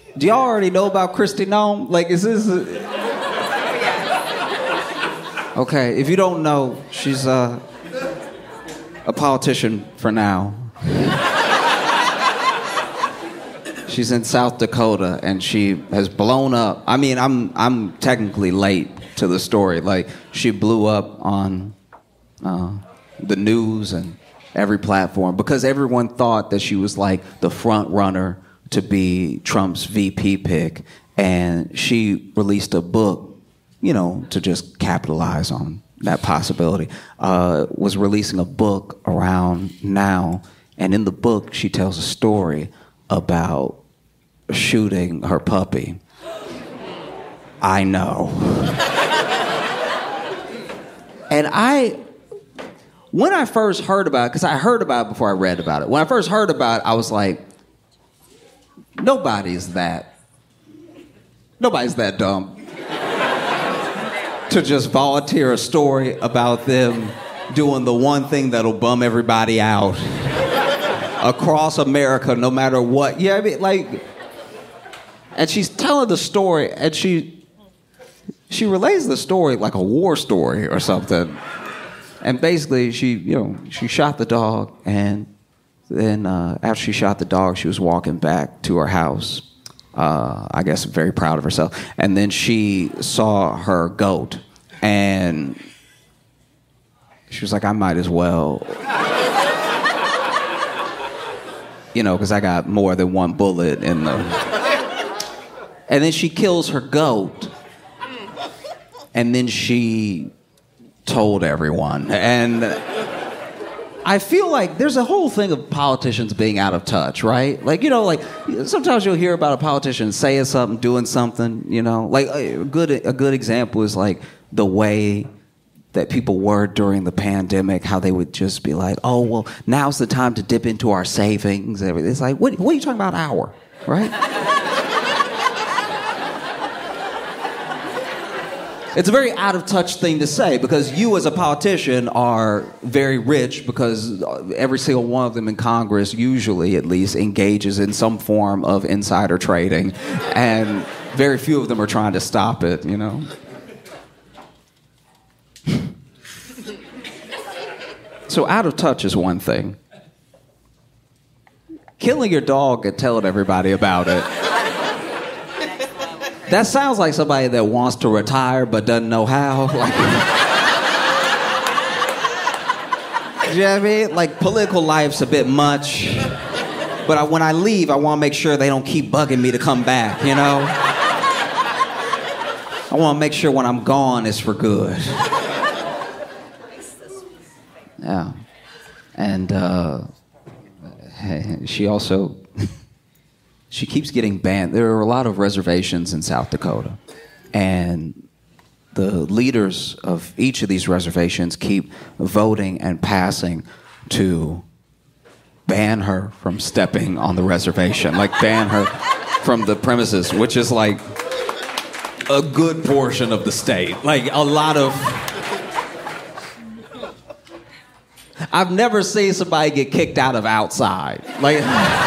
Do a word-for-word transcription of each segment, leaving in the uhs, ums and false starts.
Do y'all already know about Kristi Noem? Like, is this... A... Okay, if you don't know, she's uh, a politician for now. She's in South Dakota, and she has blown up. I mean, I'm I'm technically late to the story. Like, she blew up on uh, the news and every platform because everyone thought that she was like the front runner to be Trump's V P pick, and she released a book, you know, to just capitalize on that possibility. Uh, was releasing a book around now, and in the book she tells a story about shooting her puppy. I know. And I, when I first heard about it, because I heard about it before I read about it. When I first heard about it, I was like, nobody's that, nobody's that dumb to just volunteer a story about them doing the one thing that'll bum everybody out across America, no matter what. Yeah, I mean, like, and she's telling the story, and she she relays the story like a war story or something. And basically, she, you know, she shot the dog, and then uh, after she shot the dog, she was walking back to her house. Uh, I guess very proud of herself. And then she saw her goat, and she was like, I might as well, you know, because I got more than one bullet in the... And then she kills her goat, and then she told everyone. And I feel like there's a whole thing of politicians being out of touch, right? Like, you know, like sometimes you'll hear about a politician saying something, doing something, you know. Like a good a good example is like the way that people were during the pandemic, how they would just be like, oh, well, now's the time to dip into our savings. It's like, what, what are you talking about, our, right? It's a very out-of-touch thing to say because you as a politician are very rich because every single one of them in Congress, usually at least, engages in some form of insider trading, and very few of them are trying to stop it, you know? So out of touch is one thing. Killing your dog and telling everybody about it. That sounds like somebody that wants to retire but doesn't know how. Like, you know what I mean? Like, political life's a bit much. But I, when I leave, I want to make sure they don't keep bugging me to come back, you know? I want to make sure when I'm gone, it's for good. Yeah. And uh, she also... She keeps getting banned. There are a lot of reservations in South Dakota, and the leaders of each of these reservations keep voting and passing to ban her from stepping on the reservation, like ban her from the premises, which is like a good portion of the state. Like a lot of... I've never seen somebody get kicked out of outside. Like...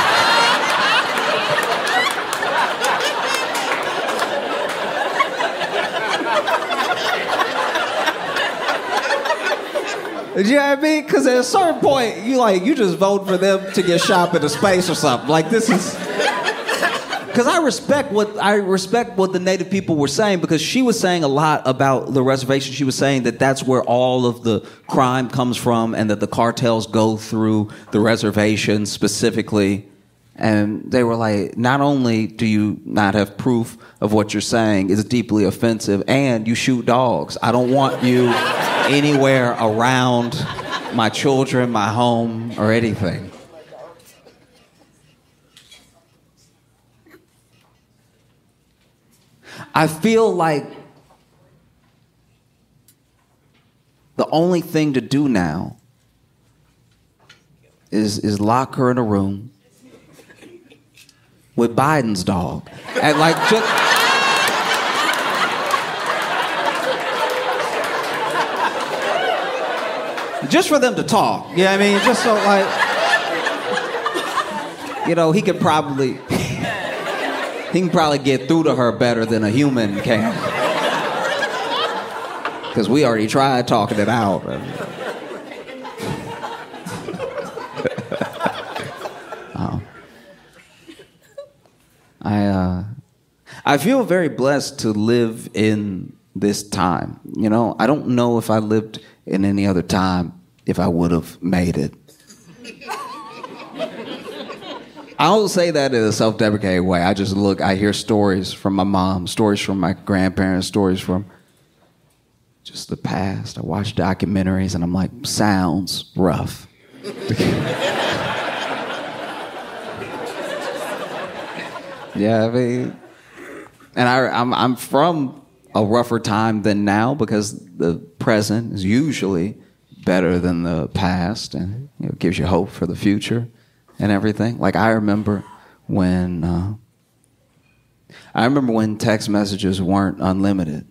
Do you know what I mean? Because at a certain point, you like you just vote for them to get shot into space or something. Like this is because I respect what I respect what the Native people were saying because she was saying a lot about the reservation. She was saying that that's where all of the crime comes from, and that the cartels go through the reservation specifically. And they were like, not only do you not have proof of what you're saying, it's deeply offensive, and you shoot dogs. I don't want you anywhere around my children, my home, or anything. I feel like the only thing to do now is, is lock her in a room with Biden's dog. And like just just for them to talk. You know what I mean? Just so like you know, he could probably He can probably get through to her better than a human can. Because we already tried talking it out. oh. I, uh, I feel very blessed to live in this time. You know, I don't know if I lived in any other time if I would have made it. I don't say that in a self-deprecating way. I just look, I hear stories from my mom, stories from my grandparents, stories from just the past. I watch documentaries and I'm like, sounds rough. Yeah, I mean, and I, I'm, I'm from a rougher time than now because the present is usually better than the past, and you know, gives you hope for the future and everything. Like I remember when uh, I remember when text messages weren't unlimited.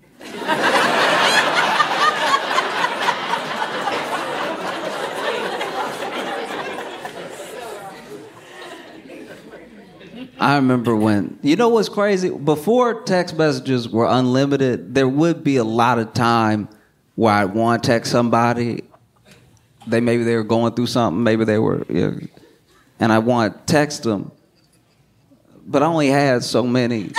I remember when, you know what's crazy? Before text messages were unlimited, there would be a lot of time where I'd want to text somebody. They maybe they were going through something, maybe they were, you know, and I want to text them, but I only had so many.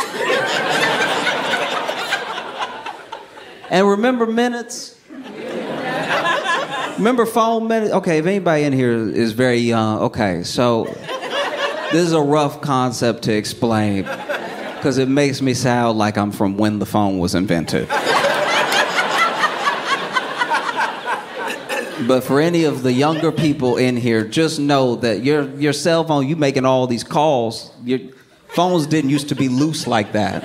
And remember minutes? Remember phone minutes? Okay, if anybody in here is very young, okay, so this is a rough concept to explain because it makes me sound like I'm from when the phone was invented. But for any of the younger people in here, just know that your your cell phone, you making all these calls, your phones didn't used to be loose like that.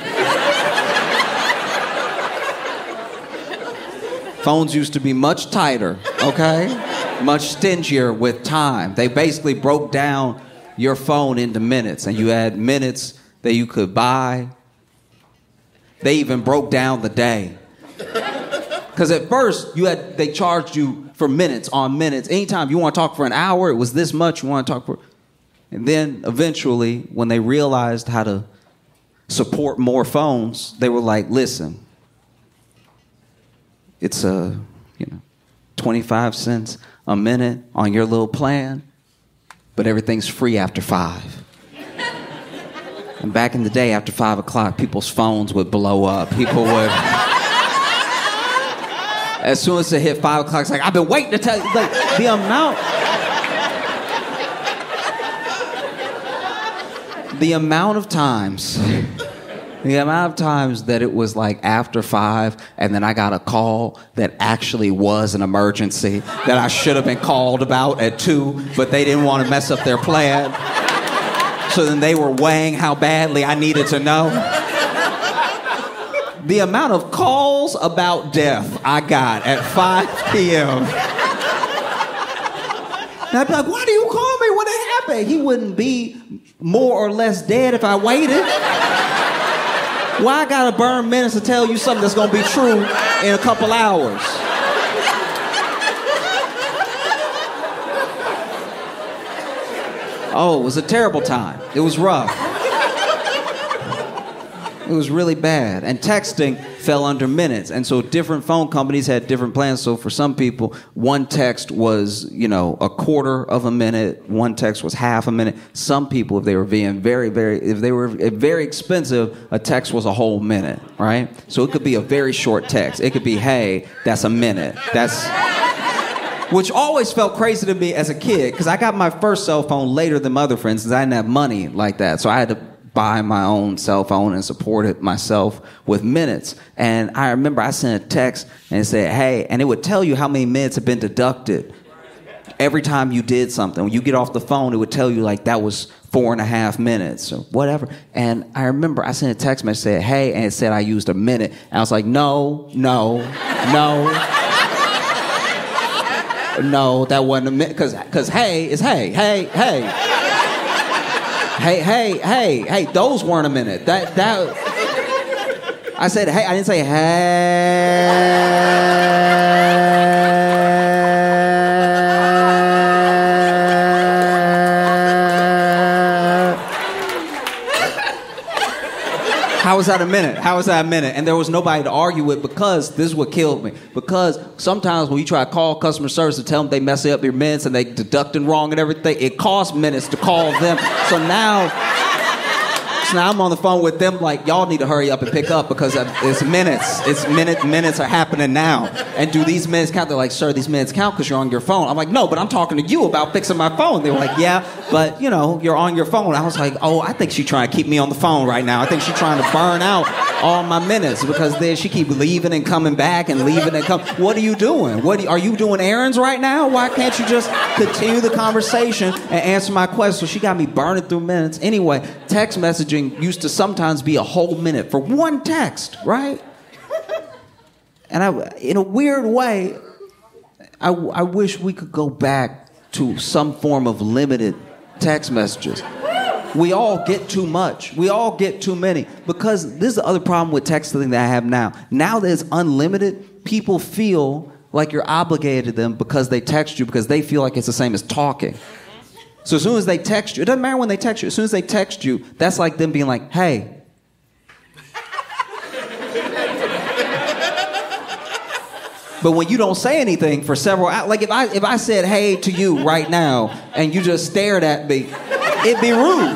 Phones used to be much tighter, okay? Much stingier with time. They basically broke down your phone into minutes, and you had minutes that you could buy. They even broke down the day. Because at first, you had they charged you for minutes on minutes. Anytime you want to talk for an hour, it was this much. You want to talk for... And then eventually, when they realized how to support more phones, they were like, listen, it's a, you know, twenty-five cents a minute on your little plan, but everything's free after five. And back in the day, after five o'clock, people's phones would blow up. People would... As soon as it hit five o'clock, it's like, I've been waiting to tell you. Like, the amount... The amount of times... The amount of times that it was like after five, and then I got a call that actually was an emergency that I should have been called about at two, but they didn't want to mess up their plan. So then they were weighing how badly I needed to know. The amount of calls about death I got at five p.m. And I'd be like, why do you call me when it happened? He wouldn't be more or less dead if I waited. Why I gotta burn minutes to tell you something that's gonna be true in a couple hours? Oh, it was a terrible time. It was rough. It was really bad. And texting fell under minutes. And so different phone companies had different plans. So for some people, one text was, you know, a quarter of a minute. One text was half a minute. Some people, if they were being very, very, if they were very expensive, a text was a whole minute, right? So it could be a very short text. It could be, hey, that's a minute. That's... Which always felt crazy to me as a kid, because I got my first cell phone later than my other friends, because I didn't have money like that. So I had to buy my own cell phone and support it myself with minutes. And I remember I sent a text and it said, hey, and it would tell you how many minutes have been deducted every time you did something. When you get off the phone, it would tell you like that was four and a half minutes or whatever. And I remember I sent a text message that said, hey, and it said I used a minute. And I was like, no, no, no. No, that wasn't a minute, because because hey is hey, hey, hey. Hey, hey, hey, hey, those weren't a minute. That, that, I said hey, I didn't say hey. How is that a minute? How is that a minute? And there was nobody to argue with because this is what killed me. Because sometimes when you try to call customer service to tell them they mess up your minutes and they deducting wrong and everything, it costs minutes to call them. So now, so now I'm on the phone with them like, y'all need to hurry up and pick up because it's minutes. It's minute, minutes are happening now. And do these minutes count? They're like, sir, these minutes count because you're on your phone. I'm like, no, but I'm talking to you about fixing my phone. They were like, yeah, but you know, you're on your phone. I was like, oh, I think she's trying to keep me on the phone right now. I think she's trying to burn out all my minutes because then she keep leaving and coming back and leaving and coming. What are you doing? What are you, are you doing errands right now? Why can't you just continue the conversation and answer my question? So she got me burning through minutes. Anyway, text messaging used to sometimes be a whole minute for one text, right? And I, in a weird way, I, I wish we could go back to some form of limited text messages. We all get too much. We all get too many. Because this is the other problem with texting that I have now. Now that it's unlimited, people feel like you're obligated to them because they text you because they feel like it's the same as talking. So as soon as they text you, it doesn't matter when they text you, as soon as they text you, that's like them being like, hey. But when you don't say anything for several hours, like if I if I said hey to you right now and you just stared at me, it'd be rude.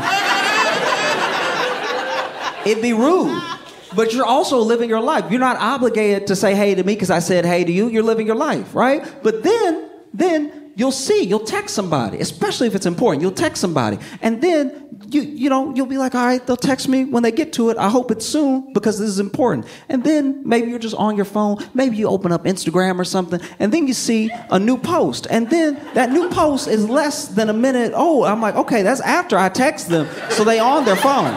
It'd be rude. But you're also living your life. You're not obligated to say hey to me because I said hey to you. You're living your life, right? But then, then you'll see, you'll text somebody, especially if it's important. You'll text somebody. And then, you you know, you'll be like, all right, they'll text me when they get to it. I hope it's soon because this is important. And then maybe you're just on your phone. Maybe you open up Instagram or something. And then you see a new post. And then that new post is less than a minute old. I'm like, okay, that's after I text them. So they on their phone.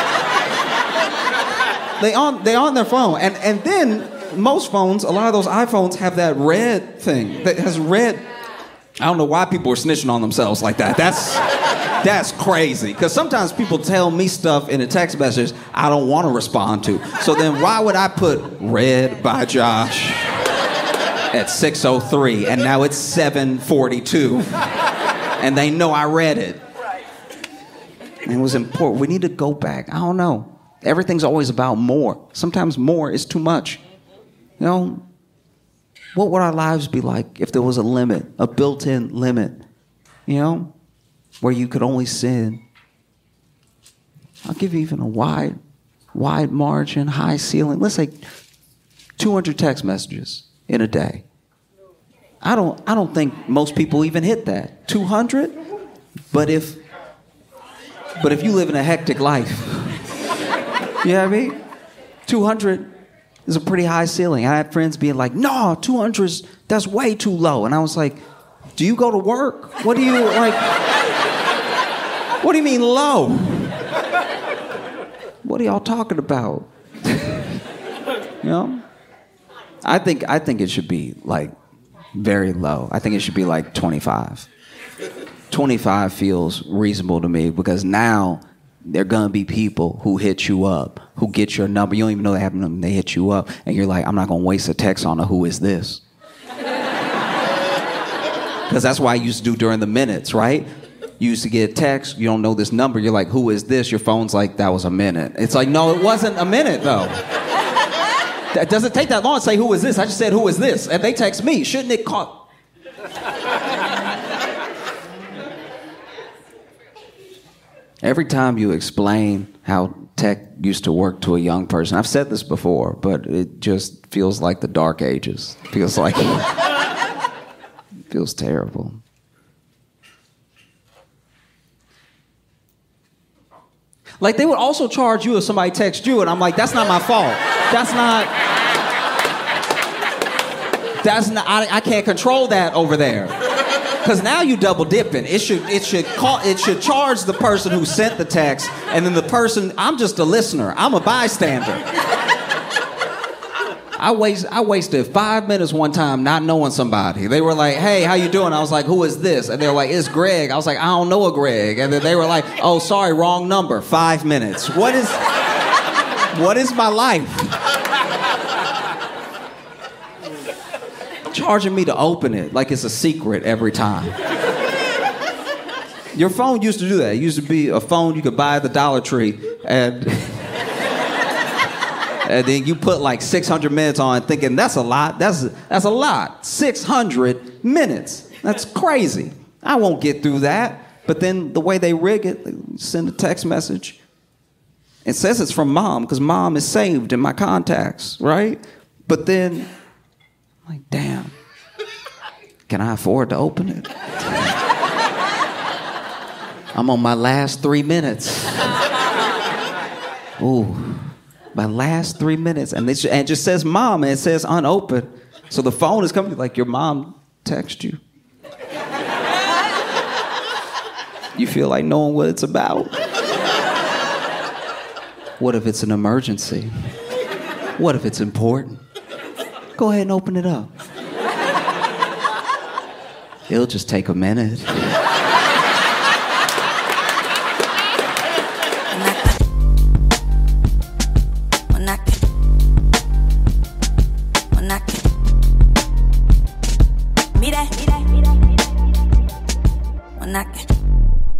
They on they on their phone. And, and then most phones, a lot of those iPhones have that red thing that has red. I don't know why people are snitching on themselves like that. That's that's crazy. Because sometimes people tell me stuff in a text message I don't want to respond to. So then why would I put read by Josh at six oh three and now it's seven forty-two and they know I read it. And it was important. We need to go back. I don't know. Everything's always about more. Sometimes more is too much. You know? What would our lives be like if there was a limit, a built-in limit, you know, where you could only sin? I'll give you even a wide, wide margin, high ceiling. Let's say two hundred text messages in a day. I don't, I don't think most people even hit that. two hundred? But if, but if you live in a hectic life, you know what I mean? two hundred is a pretty high ceiling. I had friends being like, no, two hundred is, that's way too low. And I was like, do you go to work? What do you, like, what do you mean low? What are y'all talking about? You know? I think, I think it should be, like, very low. I think it should be, like, twenty-five. twenty-five feels reasonable to me because now there are going to be people who hit you up, who get your number. You don't even know they have a number. They hit you up, and you're like, I'm not going to waste a text on a who is this. Because that's what I used to do during the minutes, right? You used to get a text. You don't know this number. You're like, who is this? Your phone's like, that was a minute. It's like, no, it wasn't a minute, though. It doesn't take that long to say, who is this? I just said, who is this? And they text me. Shouldn't it call? Every time you explain how tech used to work to a young person, I've said this before, but it just feels like the dark ages. It feels like it feels terrible. Like they would also charge you if somebody texts you, and I'm like, that's not my fault. That's not. That's not. I, I can't control that over there. Because now you double dipping. It should it should call it should charge the person who sent the text, and then the person. I'm just a listener. I'm a bystander. I waste I wasted five minutes one time not knowing somebody. They were like, "Hey, how you doing?" I was like, "Who is this?" And they were like, "It's Greg." I was like, "I don't know a Greg." And then they were like, "Oh, sorry, wrong number." Five minutes. What is what is my life? Charging me to open it like it's a secret every time. Your phone used to do that. It used to be a phone you could buy at the Dollar Tree, and And then you put like six hundred minutes on thinking that's a lot. That's, that's a lot. six hundred minutes. That's crazy. I won't get through that. But then the way they rig it, they send a text message. It says it's from mom because mom is saved in my contacts, right? But then, I'm like, damn, can I afford to open it? I'm on my last three minutes. Ooh, my last three minutes. And it, and it just says mom, and it says unopened. So the phone is coming, like, your mom texted you. You feel like knowing what it's about. What if it's an emergency? What if it's important? Go ahead and open it up. It'll just take a minute. When I